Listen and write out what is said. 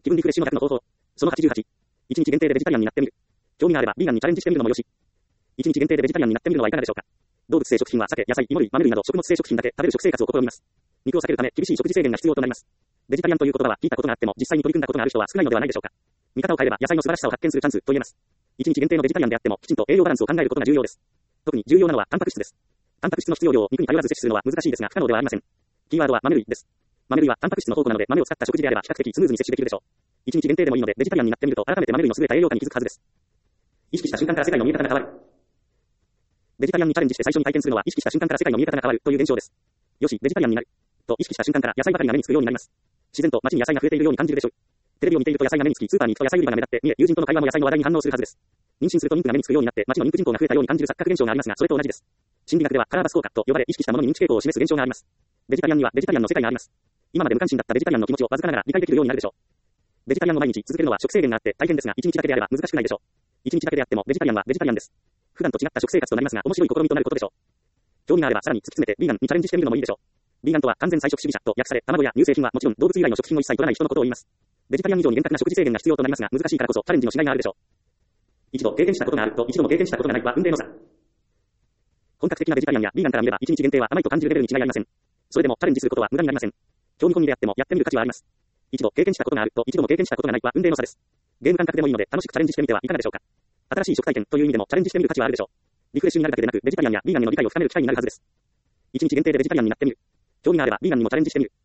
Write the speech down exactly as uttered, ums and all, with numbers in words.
気分リフレッシュの逆の方法。そのはちじゅうはち。いちにち限定でベジタリアンになってみる。興味があれば、ビーガンにチャレンジしてみるのもよし。いちにち限定でベジタリアンになってみるのはいかがでしょうか。動物性食品は鮭、野菜、芋類、豆類など食物性食品だけ食べる食生活を試みます。肉を避けるため厳しい食事制限が必要となります。ベジタリアンという言葉は聞いたことがあっても実際に取り組んだことがある人は少ないのではないでしょうか。見方を変えれば野菜の素晴らしさを発見するチャンスと言えます。いちにち限定のベジタリアンであってもきちんと栄養バランスを考えることが重要です。特に重要なのはタンパク質です。タンパク質の必要量を肉に頼らず摂取するのは難しいですが不可能ではありません。キーワードは豆類です。豆類はタンパク質の宝庫なので豆を使った食事であれば比較的スムーズに摂取できるでしょう。いちにち限定でもいいのでベジタリアンになってみると改めて豆類の優れた栄養価に気づくはずです。意識した瞬間から世界の見え方が変わる。ベジタリアンにチャレンジして最初に体験するのは意識した瞬間から世界の見え方が変わるという現象です。よし、ベジタリアンになる。と意識した瞬間から野菜ばかりが目につくようになります。自然と街に野菜が増えているように感じるでしょう。テレビを見ていると野菜が目につき、スーパーに行くと野菜売り場が目立って見え、友人との会話も野菜の話題に反応するはずです。妊娠すると妊婦が目につくようになって街の妊婦人口が増えたように感じる錯覚現象がありますが、それと同じです。心理学ではカラーバス効果と呼ばれ意識したものに認知傾向を示す現象があります。ベジタリアンにはベジタリアンの世界があります。今まで無関心だったベジタリアンの気持ちをわずかながら理解できるようになるでしょう。ベジタリアンを毎日続けるのは食制限があって大変ですが、いちにちだけであれば難しくないでしょう。いちにちだけであってもベジタリアンはベジタリアンです。普段と違った食生活となりますが、面白い試みとなることでしょう。興味があればさらに突き詰めてビーガンにチャレンジしてみるのもいいでしょう。ビーガンとは完全菜食主義者と訳され、卵や乳製品はもちろん動物由来の食品を一切取らない人のことを言います。ベジタリアン以上に厳格な食事制限が必要となりますが、難しいからこそチャレンジのしがいがあるでしょう。一度経験したことがあると一度も経験したことがないは運命の差。本格的なベジタリアンやビーガンから見ればいちにち限定は甘いと感じるレベルに違いありません。それでもチャレンジすることは無駄になりません。興味込みであってもやってみる価値はあります。一度経験したことがあると一度も経験したことがないは運命の差です。ゲーム感覚でもいいので楽しくチャレンジしてみてはいかがでしょうか。新しい食体験という意味でもチャレンジしてみる価値はあるでしょう。リフレッシュになるだけでなくベジタリアンやビーガンへの理解を深める機会になるはずです。いちにち限定でベジタリアンになってみる。興味があればビーガンにもチャレンジしてみる。